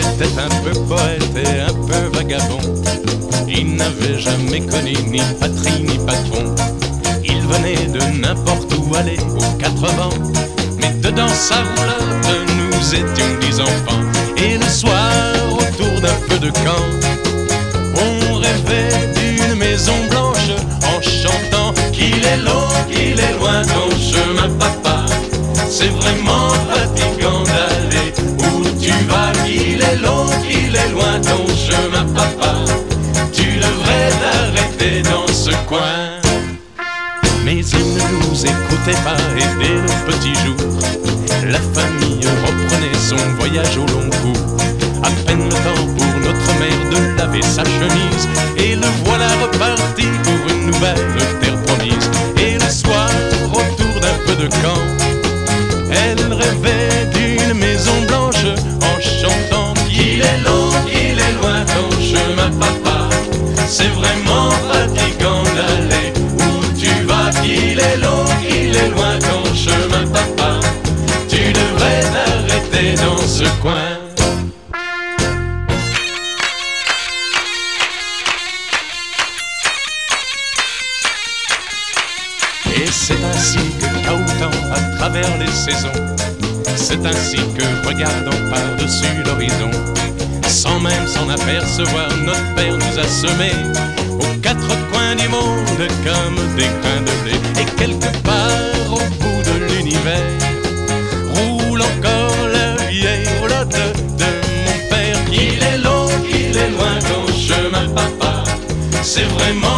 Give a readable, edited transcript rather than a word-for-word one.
était un peu poète et un peu vagabond. Il n'avait jamais connu ni patrie ni patron. Il venait de n'importe où aller aux 80. Mais dedans sa roulotte, nous étions 10 enfants. Et le soir, autour d'un feu de camp, on rêvait d'une maison blanche en chantant qu'il est long, qu'il est loin ton chemin papa. C'est vraiment fatigant d'aller où tu vas. Qu'il est long, qu'il est loin ton chemin papa. Tu devrais t'arrêter dans ce coin. Mais il ne nous écoutait pas et dès le petit jour, la famille reprenait son voyage au long cours. À peine le temps pour notre mère de laver sa chemise, et le voilà reparti pour une nouvelle terre promise. Et le soir, autour d'un feu de camp, elle rêvait d'une maison blanche en chantant qu'il est long, qu'il est loin ton chemin papa. C'est vraiment fatigant d'aller où tu vas. Qu'il est long, qu'il est loin ton chemin papa. Tu devrais t'arrêter dans ce coin. Et c'est ainsi que cahotant à travers les saisons, c'est ainsi que regardant par-dessus l'horizon, sans même s'en apercevoir, notre père nous a semés aux 4 coins du monde comme des grains de blé. Et quelque part au bout de l'univers roule encore la vieille roulotte de mon père. Qu'il est long, qu'il est loin ton chemin papa. C'est vraiment